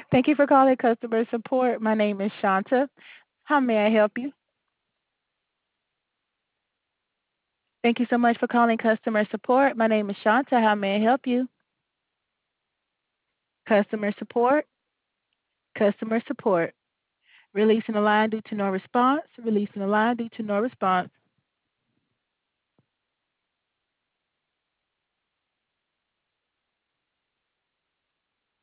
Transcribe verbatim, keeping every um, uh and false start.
Thank you for calling customer support. My name is Shanta. How may I help you? Thank you so much for calling customer support. My name is Shanta. How may I help you? Customer support, customer support. Releasing a line due to no response, releasing a line due to no response.